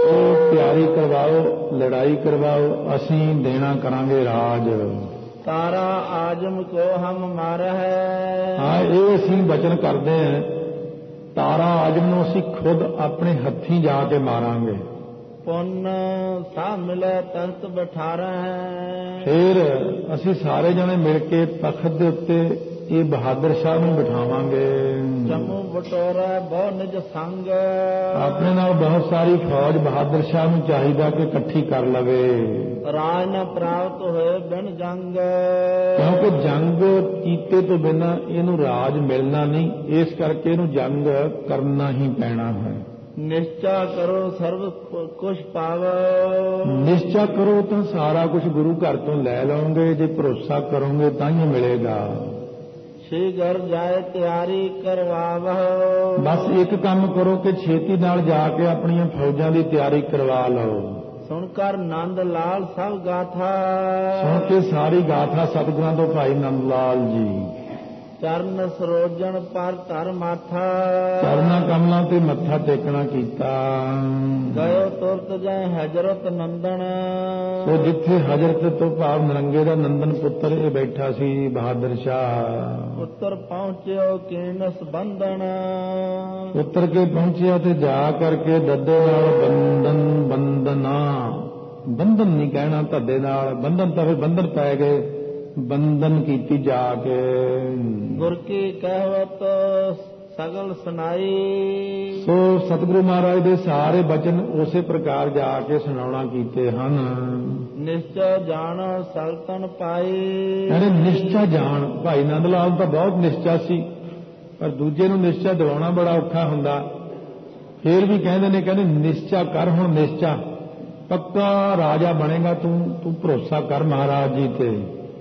ਉਹ ਤਿਆਰੀ ਕਰਵਾਓ, ਲੜਾਈ ਕਰਵਾਓ, ਅਸੀਂ ਦੇਣਾ ਕਰਾਂਗੇ ਰਾਜ। तारा आजम को हम मारा है। ਹਾਂ, ਇਹ ਅਸੀਂ ਬਚਨ ਕਰਦੇ ਹਾਂ, ਤਾਰਾ ਆਜਮ ਨੂੰ ਅਸੀਂ ਖੁਦ ਆਪਣੇ ਹੱਥੀਂ ਜਾ ਕੇ ਮਾਰਾਂਗੇ। पुन सा मिले तख्त बैठारा है। ਫਿਰ ਅਸੀਂ ਸਾਰੇ ਜਣੇ ਮਿਲ ਕੇ ਤਖਤ ਦੇ ਉੱਤੇ ਇਹ ਬਹਾਦਰ ਸ਼ਾਹ ਨੂੰ ਬਿਠਾਵਾਂਗੇ। जम्मू बटोरा बहु निज संग। ਆਪਣੇ ਨਾਲ ਬਹੁਤ ਸਾਰੀ ਫੌਜ ਬਹਾਦਰ ਸ਼ਾਹ ਨੂੰ ਚਾਹੀਦਾ ਕਿ ਇਕੱਠੀ ਕਰ ਲਵੇ, राज न प्राप्त होए बिन जंग। ਕਿਉਂਕਿ ਜੰਗ ਕੀਤੇ ਤੋਂ ਬਿਨਾਂ ਇਹਨੂੰ ਰਾਜ ਮਿਲਣਾ ਨਹੀਂ, ਇਸ ਕਰਕੇ ਇਹਨੂੰ ਜੰਗ ਕਰਨਾ ਹੀ ਪੈਣਾ ਹੈ। निश्चा करो सर्व कुछ पावो। ਨਿਸ਼ਚਾ ਕਰੋ ਤਾਂ ਸਾਰਾ ਕੁਝ ਗੁਰੂ ਘਰ ਤੋਂ ਲੈ ਲਓਗੇ, ਜੇ ਭਰੋਸਾ ਕਰੋਗੇ ਤਾਂ ਹੀ ਮਿਲੇਗਾ। श्री घर जाए तैयारी करवावो। ਬਸ ਇੱਕ ਕੰਮ ਕਰੋ ਕਿ ਛੇਤੀ ਨਾਲ ਜਾ ਕੇ ਆਪਣੀਆਂ ਫੌਜਾਂ ਦੀ ਤਿਆਰੀ ਕਰਵਾ ਲਓ। सुनकर नंद लाल सब गाथा। ਸੁਣ ਕੇ ਸਾਰੀ ਗਾਥਾ ਸਤਿਗੁਰਾਂ ਤੋਂ ਭਾਈ ਨੰਦ ਲਾਲ ਜੀ। चरण सरोजन पर धर माथा। ਚਰਨਾਂ ਕਮਲਾਂ ਤੇ ਮੱਥਾ ਟੇਕਣਾ ਕੀਤਾ। गयो तुरत जाए हजरत नंदन। ਸੋ ਜਿੱਥੇ ਹਜ਼ਰਤ ਤੋਂ ਭਾਵ ਨਰੰਗੇ ਦਾ ਨੰਦਨ ਪੁੱਤਰ ਇਹ ਬੈਠਾ ਸੀ ਬਹਾਦਰ ਸ਼ਾਹ, उत्तर पहुँचो कीनस बंधन। ਉੱਤਰ ਕੇ ਪਹੁੰਚਿਆ ਤੇ ਜਾ ਕਰਕੇ ਦੱਦੇ ਨਾਲ ਬੰਧਨਾ, ਬੰਧਨ ਨਹੀਂ ਕਹਿਣਾ, ਧੱਦੇ ਨਾਲ ਬੰਧਨ ਤਾਂ ਫਿਰ ਬੰਧਨ ਪੈ ਗਏ, ਬੰਧਨ ਕੀਤੀ ਜਾ ਕੇ। गुर की कहवत सगल सुनाई। ਸੋ ਸਤਿਗੁਰੂ ਮਹਾਰਾਜ ਦੇ ਸਾਰੇ ਬਚਨ ਉਸੇ ਪ੍ਰਕਾਰ ਜਾ ਕੇ ਸੁਣਾਉਣਾ ਕੀਤੇ ਹਨ। निश्चय जानो सल्तन पाई। ਕਹਿੰਦੇ ਨਿਸ਼ਚਾ ਜਾਣ। ਭਾਈ ਨੰਦ ਲਾਲ ਤਾਂ ਬਹੁਤ ਨਿਸ਼ਚਾ ਸੀ, ਪਰ ਦੂਜੇ ਨੂੰ ਨਿਸ਼ਚਾ ਦਿਵਾਉਣਾ ਬੜਾ ਔਖਾ ਹੁੰਦਾ। ਫੇਰ ਵੀ ਕਹਿੰਦੇ ਨੇ, ਕਹਿੰਦੇ ਨਿਸ਼ਚਾ ਕਰ, ਹੁਣ ਨਿਸ਼ਚਾ ਪੱਕਾ ਰਾਜਾ ਬਣੇਗਾ ਤੂੰ ਭਰੋਸਾ ਕਰ ਮਹਾਰਾਜ ਜੀ ਤੇ।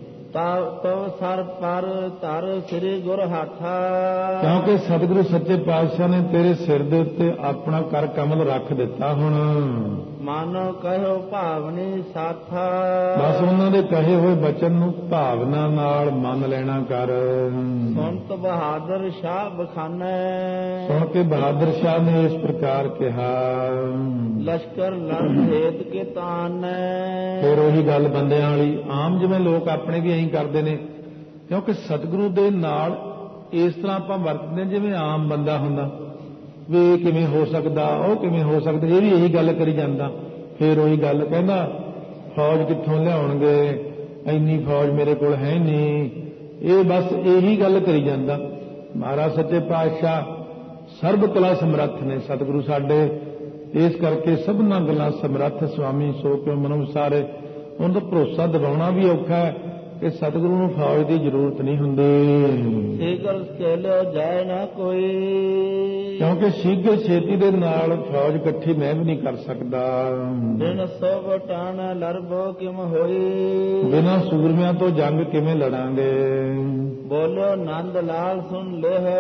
तो सर पर तर श्री गुर हाथा। ਕਿਉਂਕਿ ਸਤਿਗੁਰੂ ਸੱਚੇ ਪਾਤਸ਼ਾਹ ਨੇ ਤੇਰੇ ਸਿਰ ਦੇ ਉੱਤੇ ਆਪਣਾ ਕਰ ਕਮਲ ਰੱਖ ਦਿੱਤਾ। ਹੁਣ मानो कहो भावनी साथा। ਬਸ ਉਹਨਾਂ ਦੇ ਕਹੇ ਹੋਏ ਬਚਨ ਨੂੰ ਭਾਵਨਾ ਨਾਲ ਮੰਨ ਲੈਣਾ ਕਰ। संत बहादुर शाह बखाने। ਸੁਣ ਕੇ ਬਹਾਦਰ ਸ਼ਾਹ ਨੇ ਇਸ ਪ੍ਰਕਾਰ ਕਿਹਾ। लश्कर लड़ भेद के तान। ਫਿਰ ਉਹੀ ਗੱਲ ਬੰਦਿਆਂ ਵਾਲੀ, ਆਮ ਜਿਵੇਂ ਲੋਕ ਆਪਣੇ ਵੀ ਐਂ ਕਰਦੇ ਨੇ, ਕਿਉਂਕਿ ਸਤਿਗੁਰੂ ਦੇ ਨਾਲ ਇਸ ਤਰ੍ਹਾਂ ਆਪਾਂ ਵਰਤਦੇ ਹਾਂ ਜਿਵੇਂ ਆਮ ਬੰਦਾ ਹੁੰਦਾ, ਵੀ ਇਹ ਕਿਵੇਂ ਹੋ ਸਕਦਾ, ਉਹ ਕਿਵੇਂ ਹੋ ਸਕਦਾ, ਇਹ ਵੀ ਇਹੀ ਗੱਲ ਕਰੀ ਜਾਂਦਾ। ਫਿਰ ਉਹੀ ਗੱਲ ਕਹਿੰਦਾ, ਫੌਜ ਕਿੱਥੋਂ ਲਿਆਉਣਗੇ, ਇੰਨੀ ਫੌਜ ਮੇਰੇ ਕੋਲ ਹੈ ਨਹੀਂ, ਇਹ ਬਸ ਇਹੀ ਗੱਲ ਕਰੀ ਜਾਂਦਾ। ਮਹਾਰਾਜ ਸੱਚੇ ਪਾਤਸ਼ਾਹ ਸਰਬ ਕਲਾ ਸਮਰੱਥ ਨੇ ਸਤਿਗੁਰੂ ਸਾਡੇ, ਇਸ ਕਰਕੇ ਸਭਨਾਂ ਗੱਲਾਂ ਸਮਰੱਥ ਸੁਆਮੀ ਸੋ ਕਿਉ ਮਨੁ ਵਿਸਾਰੇ। ਉਹਨਾਂ ਦਾ ਭਰੋਸਾ ਦਿਵਾਉਣਾ ਵੀ ਔਖਾ ਹੈ ਕਿ ਸਤਿਗੁਰੂ ਨੂੰ ਫੌਜ ਦੀ ਜ਼ਰੂਰਤ ਨਹੀਂ ਹੁੰਦੀ, ਸ਼ੀਘਰ ਚਲਿਓ ਜਾਏ ਨਾ ਕੋਈ। ਕਿਉਂਕਿ ਸ਼ੀਘਰ ਛੇਤੀ ਦੇ ਨਾਲ ਫੌਜ ਇਕੱਠੀ ਮੈਂ ਵੀ ਨਹੀਂ ਕਰ ਸਕਦਾ। ਬਿਨ ਸੋਭ ਟਾਣ ਲਰਬੋ ਕਿਮ ਹੋਈ। ਬਿਨਾਂ ਸੂਰਮਿਆਂ ਤੋਂ ਜੰਗ ਕਿਵੇਂ ਲੜਾਂਗੇ। ਬੋਲਿਓ ਨੰਦ ਲਾਲ ਸੁਣ ਲਿਓ।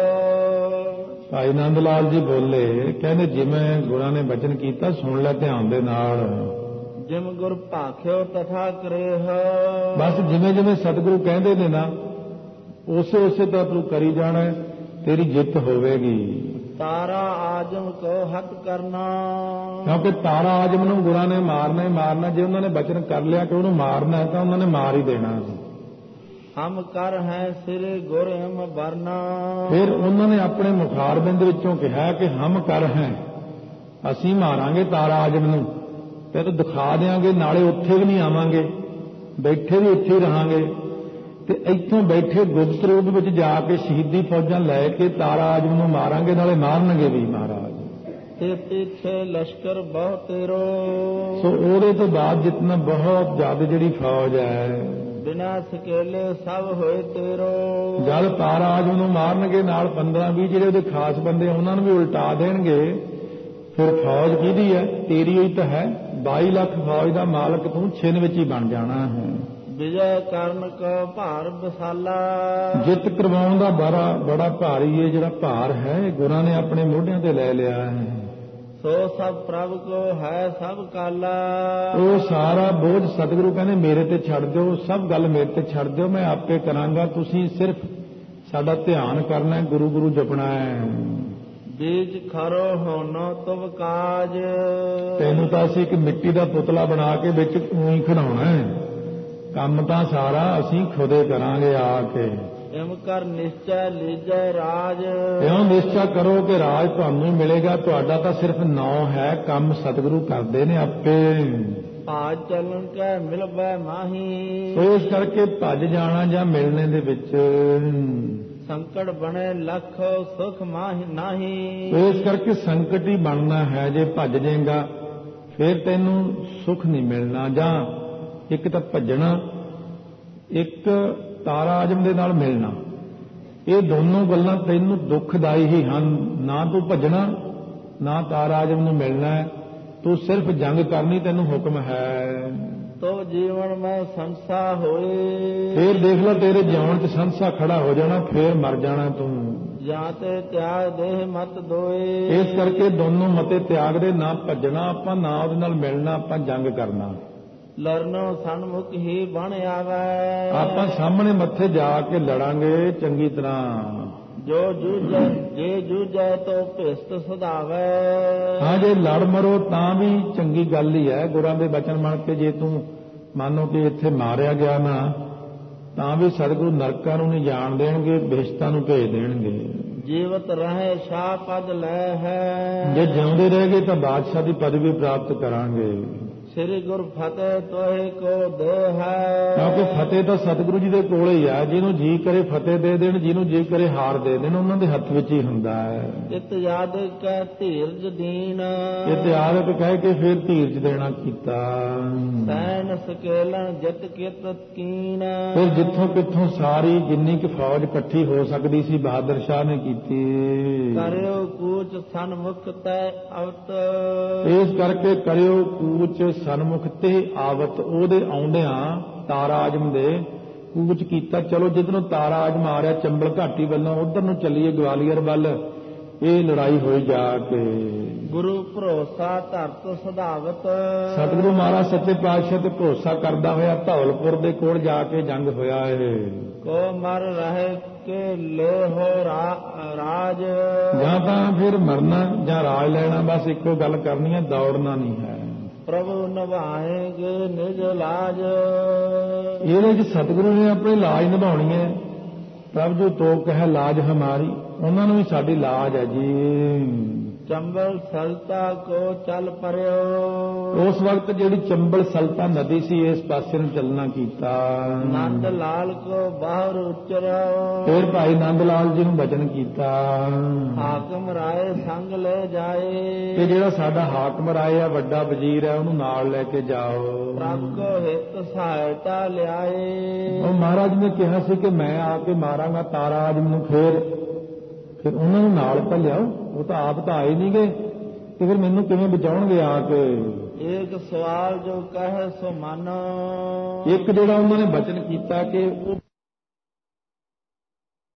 ਭਾਈ ਨੰਦ ਲਾਲ ਜੀ ਬੋਲੇ, ਕਹਿੰਦੇ ਜਿਵੇਂ ਗੁਰਾਂ ਨੇ ਬਚਨ ਕੀਤਾ ਸੁਣ ਲੈ ਧਿਆਨ ਦੇ ਨਾਲ। ਜਿਮ ਗੁਰ ਭਾਖਿਓ ਤਥਾ ਕਰੇਹ। ਬਸ ਜਿਵੇਂ ਜਿਵੇਂ ਸਤਿਗੁਰੂ ਕਹਿੰਦੇ ਨੇ ਨਾ ਉਸੇ ਉਸੇ ਤਾਂ ਤੂੰ ਕਰੀ ਜਾਣਾ, ਤੇਰੀ ਜਿੱਤ ਹੋਵੇਗੀ। ਤਾਰਾ ਆਜਮ ਕੋ ਹੱਥ ਕਰਨਾ। ਕਿਉਂਕਿ ਤਾਰਾ ਆਜਮ ਨੂੰ ਗੁਰਾਂ ਨੇ ਮਾਰਨਾ ਹੀ ਮਾਰਨਾ। ਜੇ ਉਹਨਾਂ ਨੇ ਬਚਨ ਕਰ ਲਿਆ ਕਿ ਉਹਨੂੰ ਮਾਰਨਾ ਹੈ ਤਾਂ ਉਹਨਾਂ ਨੇ ਮਾਰ ਹੀ ਦੇਣਾ। ਹਮ ਕਰ ਹੈ ਸਿਰ ਗੁਰ ਹਿਮ ਵਰਨਾ। ਫਿਰ ਉਹਨਾਂ ਨੇ ਆਪਣੇ ਮੁਖਾਰਬਿੰਦ ਵਿੱਚੋਂ ਕਿਹਾ ਕਿ ਹਮ ਕਰ ਹੈ, ਅਸੀਂ ਮਾਰਾਂਗੇ ਤਾਰਾ ਆਜਮ ਨੂੰ, ਤੇ ਦਿਖਾ ਦਿਆਂਗੇ, ਨਾਲੇ ਉੱਥੇ ਵੀ ਨਹੀਂ ਆਵਾਂਗੇ, ਬੈਠੇ ਵੀ ਉੱਥੇ ਹੀ ਰਹਾਂਗੇ, ਤੇ ਇੱਥੋਂ ਬੈਠੇ ਗੁਪਤ ਰੂਪ ਵਿੱਚ ਜਾ ਕੇ ਸ਼ਹੀਦੀ ਫੌਜਾਂ ਲੈ ਕੇ ਤਾਰਾ ਆਜਮ ਨੂੰ ਮਾਰਾਂਗੇ, ਨਾਲੇ ਮਾਰਨਗੇ ਵੀ ਮਹਾਰਾਜ। ਤੇ ਪਿੱਛੇ ਲਸ਼ਕਰ ਬਹੁਤ ਤੇਰੋ। ਸੋ ਉਹਦੇ ਤੋਂ ਬਾਅਦ ਜਿਤਨਾ ਬਹੁਤ ਜ਼ਿਆਦਾ ਜਿਹੜੀ ਫੌਜ ਹੈ, ਬਿਨਾ ਸਕੇਲੇ ਸਭ ਹੋਏ ਤੇਰੋ। ਜਦ ਤਾਰਾ ਆਜਮ ਨੂੰ ਮਾਰਨਗੇ ਨਾਲ 15-20 ਜਿਹੜੇ ਉਹਦੇ ਖਾਸ ਬੰਦੇ ਉਹਨਾਂ ਨੂੰ ਵੀ ਉਲਟਾ ਦੇਣਗੇ, ਫਿਰ ਫੌਜ ਕਿਹਦੀ ਹੈ? ਤੇਰੀ ਹੀ ਤਾਂ ਹੈ। 22 ਲੱਖ ਫੌਜ ਦਾ ਮਾਲਕ ਤੂੰ ਛਿਨ ਵਿੱਚ ਹੀ ਬਣ ਜਾਣਾ ਹੈ। ਵਿਜੈ ਕਰਨ ਕੋ ਭਾਰ ਵਿਸਾਲਾ। ਜਿੱਤ ਕਰਵਾਉਣ ਦਾ ਬੜਾ ਭਾਰੀ ਹੈ ਜਿਹੜਾ ਭਾਰ ਹੈ, ਗੁਰਾਂ ਨੇ ਆਪਣੇ ਮੋਢਿਆਂ ਤੇ ਲੈ ਲਿਆ ਹੈ। ਸੋ ਸਭ ਪ੍ਰਭ ਕੋ ਹੈ ਸਭ ਕਾਲਾ। ਉਹ ਸਾਰਾ ਬੋਝ ਸਤਿਗੁਰੂ ਕਹਿੰਦੇ ਮੇਰੇ ਤੇ ਛੱਡ ਦਿਓ, ਸਭ ਗੱਲ ਮੇਰੇ ਤੇ ਛੱਡ ਦਿਓ, ਮੈਂ ਆਪੇ ਕਰਾਂਗਾ, ਤੁਸੀਂ ਸਿਰਫ ਸਾਡਾ ਧਿਆਨ ਕਰਨਾ ਹੈ, ਗੁਰੂ ਗੁਰੂ ਜਪਣਾ ਹੈ। ਬੀਜ ਖਰੋ ਹੋਨੋ ਤੁਮ ਕਾਜ। ਤੈਨੂੰ ਤਾਂ ਅਸੀਂ ਇੱਕ ਮਿੱਟੀ ਦਾ ਪੁਤਲਾ ਬਣਾ ਕੇ ਵਿੱਚ ਊਂ ਖਿਡਾਉਣਾ ਹੈ, ਕੰਮ ਤਾਂ ਸਾਰਾ ਅਸੀਂ ਖੁਦੇ ਕਰਾਂਗੇ ਆ ਕੇ। ਇਮ ਕਰ ਨਿਸ਼ਚੈ ਲੀਜੈ ਰਾਜ। ਇਉਂ ਨਿਸ਼ਚਾ ਕਰੋ ਕਿ ਰਾਜ ਤੁਹਾਨੂੰ ਹੀ ਮਿਲੇਗਾ, ਤੁਹਾਡਾ ਤਾਂ ਸਿਰਫ ਨਾਂ ਹੈ, ਕੰਮ ਸਤਿਗੁਰੂ ਕਰਦੇ ਨੇ ਆਪੇ। ਭਾਜ ਚਲਨ ਕੈ ਮਿਲਬੈ ਮਾਹੀ। ਸੋ ਇਸ ਕਰਕੇ ਭੱਜ ਜਾਣਾ ਜਾਂ ਮਿਲਣੇ ਦੇ ਵਿੱਚ ਸੰਕਟ ਬਣੇ ਲੱਖ ਸੁਖ ਮਾਹੀ ਨਾਹੀ। ਸੋ ਇਸ ਕਰਕੇ ਸੰਕਟ ਹੀ ਬਣਨਾ ਹੈ, ਜੇ ਭੱਜ ਜਾਏਗਾ ਫਿਰ ਤੈਨੂੰ ਸੁਖ ਨਹੀਂ ਮਿਲਣਾ। ਜਾਂ ਇੱਕ ਤਾਂ ਭੱਜਣਾ, ਇੱਕ ਤਾਰਾ ਆਜਮ ਦੇ ਨਾਲ ਮਿਲਣਾ, ਇਹ ਦੋਨੋਂ ਗੱਲਾਂ ਤੈਨੂੰ ਦੁੱਖਦਾਈ ਹੀ ਹਨ। ਨਾ ਤੂੰ ਭੱਜਣਾ ਨਾ ਤਾਰਾ ਆਜਮ ਨੂੰ ਮਿਲਣਾ ਹੈ, ਤੂੰ ਸਿਰਫ ਜੰਗ ਕਰਨੀ ਤੈਨੂੰ ਹੁਕਮ ਹੈ। ਤੋ ਜੀਵਨ ਮੈਂ ਸੰਸਾ ਹੋਏ। ਫੇਰ ਦੇਖ ਲੈ ਤੇਰੇ ਜਿਉਣ 'ਚ ਸੰਸਾ ਖੜਾ ਹੋ ਜਾਣਾ, ਫੇਰ ਮਰ ਜਾਣਾ ਤੂੰ। ਜਾਂ ਤੇ ਤਿਆਗ ਦੇਹ ਮਤ ਦੋਏ। ਇਸ ਕਰਕੇ ਦੋਨੋਂ ਮਤੇ ਤਿਆਗ ਦੇ, ਨਾ ਭੱਜਣਾ ਆਪਾਂ ਨਾ ਉਹਦੇ ਨਾਲ ਮਿਲਣਾ, ਆਪਾਂ ਜੰਗ ਕਰਨਾ। ਲੜਨੋ ਸਨਮੁਖ ਹੀ ਬਣ ਆਵੈ। ਆਪਾਂ ਸਾਹਮਣੇ ਮੱਥੇ ਜਾ ਕੇ ਲੜਾਂਗੇ ਚੰਗੀ ਤਰ੍ਹਾਂ। ਜੋ ਜੂਝੈ ਜੇ ਜੂਝੈ ਤੋ ਭਿਸਤ ਸੁਧਾਵੈ। ਹਾਂ, ਜੇ ਲੜ ਮਰੋ ਤਾਂ ਵੀ ਚੰਗੀ ਗੱਲ ਹੀ ਹੈ, ਗੁਰਾਂ ਦੇ ਬਚਨ ਮੰਨ ਕੇ। ਜੇ ਤੂੰ ਮੰਨੋ ਕਿ ਇੱਥੇ ਮਾਰਿਆ ਗਿਆ ਨਾ, ਤਾਂ ਵੀ ਸਤਿਗੁਰੂ ਨਰਕਾਂ ਨੂੰ ਨਹੀਂ ਜਾਣ ਦੇਣਗੇ, ਬਿਸ਼ਤਾਂ ਨੂੰ ਭੇਜ ਦੇਣਗੇ। ਜੀਵਤ ਰਹੇ ਸ਼ਾਹ ਪਦ ਲੈ ਹੈ। ਜੇ ਜਿਉਂਦੇ ਰਹਿ ਗਏ ਤਾਂ ਬਾਦਸ਼ਾਹ ਦੀ ਪਦਵੀ ਪ੍ਰਾਪਤ ਕਰਾਂਗੇ। ਸ੍ਰੀ ਗੁਰ ਫਤਿਹ ਤੋਹਿ ਕੋ ਦੇ ਹੈ। ਕਿਉਂਕਿ ਫਤਿਹ ਤਾਂ ਸਤਿਗੁਰੂ ਜੀ ਦੇ ਕੋਲ ਹੀ ਆ, ਜਿਹਨੂੰ ਜੀ ਕਰੇ ਫਤਿਹ ਦੇ ਦੇਣ, ਜਿਹਨੂੰ ਜੀ ਕਰੇ ਹਾਰ ਦੇ ਦੇਣ, ਉਹਨਾਂ ਦੇ ਹੱਥ ਵਿੱਚ ਹੀ ਹੁੰਦਾ ਹੈ। ਇਤ ਯਾਦ ਕੈ ਧੀਰਜ ਦੀਨ। ਇਹ ਤੇ ਆਦਤ ਕਹਿ ਕੇ ਫਿਰ ਧੀਰਜ ਦੇਣਾ ਕੀਤਾ। ਸੈਨ ਸਕੇਲਨ ਜਿਤ ਕਿਤ ਕੀਨ। ਫਿਰ ਜਿੱਥੋਂ ਕਿੱਥੋਂ ਸਾਰੀ ਜਿੰਨੀ ਕਿ ਫੌਜ ਇਕੱਠੀ ਹੋ ਸਕਦੀ ਸੀ ਬਹਾਦਰ ਸ਼ਾਹ ਨੇ ਕੀਤੀ। ਕਰਿਓ ਕੂਚ ਸਨਮੁਖ ਤੈ ਅਵਤ। ਇਸ ਕਰਕੇ ਕਰਿਓ ਕੂਚ ਸਨਮੁਖ ਤੇ ਆਵਤ, ਉਹਦੇ ਆਉਂਦਿਆਂ ਤਾਰਾ ਆਜਮ ਦੇ ਕੂਚ ਕੀਤਾ। ਚਲੋ ਜਿੱਧਰੋਂ ਤਾਰਾ ਆਜਮ ਆ ਰਿਹਾ ਚੰਬਲ ਘਾਟੀ ਵੱਲੋਂ, ਉਧਰ ਨੂੰ ਚੱਲੀਏ ਗਵਾਲੀਅਰ ਵੱਲ। ਇਹ ਲੜਾਈ ਹੋਈ ਜਾ ਕੇ। ਗੁਰੂ ਭਰੋਸਾ ਧਰਤ ਸਦਾਵਤ। ਸਤਿਗੁਰੂ ਮਹਾਰਾਜ ਸੱਚੇ ਪਾਤਸ਼ਾਹ ਤੇ ਭਰੋਸਾ ਕਰਦਾ ਹੋਇਆ ਧੌਲਪੁਰ ਦੇ ਕੋਲ ਜਾ ਕੇ ਜੰਗ ਹੋਇਆ ਇਹ। ਕੋ ਮਰ ਰਹੇ ਕੇ ਲੈ ਹੋ ਰਾਜ। ਜਾਂ ਤਾਂ ਫਿਰ ਮਰਨਾ ਜਾਂ ਰਾਜ ਲੈਣਾ, ਬਸ ਇੱਕੋ ਗੱਲ ਕਰਨੀ ਹੈ, ਦੌੜਨਾ ਨਹੀਂ ਹੈ। ਪ੍ਰਭੂ ਨਿਭਾਏਗੇ ਨਿਜ ਲਾਜ। ਇਹਦੇ 'ਚ ਸਤਿਗੁਰੂ ਨੇ ਆਪਣੀ ਲਾਜ ਨਿਭਾਉਣੀ ਹੈ। ਪ੍ਰਭ ਜੋ ਤੋਕ ਹੈ ਲਾਜ ਹਮਾਰੀ, ਉਹਨਾਂ ਨੂੰ ਵੀ ਸਾਡੀ ਲਾਜ ਹੈ ਜੀ। ਚੰਬਲ ਸਲਤਾ ਕੋ ਚੱਲ ਪਰਿਓ। ਉਸ ਵਕਤ ਜਿਹੜੀ ਚੰਬਲ ਸਲਤਾ ਨਦੀ ਸੀ, ਇਸ ਪਾਸੇ ਨੂੰ ਚੱਲਣਾ ਕੀਤਾ। ਨੰਦ ਲਾਲ ਕੋ ਬਾਹਰ ਉਚਰੋ। ਫਿਰ ਭਾਈ ਨੰਦ ਲਾਲ ਜੀ ਨੂੰ ਬਚਨ ਕੀਤਾ, ਹਾਕਮ ਰਾਏ ਸੰਗ ਲੈ ਜਾਏ। ਕਿ ਜਿਹੜਾ ਸਾਡਾ ਹਾਕਮ ਰਾਏ ਆ, ਵੱਡਾ ਵਜ਼ੀਰ ਹੈ, ਉਹਨੂੰ ਨਾਲ ਲੈ ਕੇ ਜਾਓ। ਪ੍ਰਭ ਕੋ ਹਿਤ ਸਹਾਇਤਾ ਲਿਆਏ। ਉਹ ਮਹਾਰਾਜ ਨੇ ਕਿਹਾ ਸੀ ਕਿ ਮੈਂ ਆ ਕੇ ਮਾਰਾਂਗਾ ਤਾਰਾ ਆਜਮ ਨੂੰ। ਫਿਰ ਉਹਨਾਂ ਨੂੰ ਨਾਲ ਤਾਂ ਲਿਆਓ, ਉਹ ਤਾਂ ਆਪ ਤਾਂ ਆਏ ਨਹੀਂ ਗਏ, ਤੇ ਫਿਰ ਮੈਨੂੰ ਕਿਵੇਂ ਬਚਾਉਣਗੇ ਆ ਕੇ। ਇੱਕ ਸਵਾਲ ਜੋ ਕਹੇ ਸੋ ਮਨ। ਇੱਕ ਜਿਹੜਾ ਉਹਨਾਂ ਨੇ ਬਚਨ ਕੀਤਾ ਕਿ ਉਹ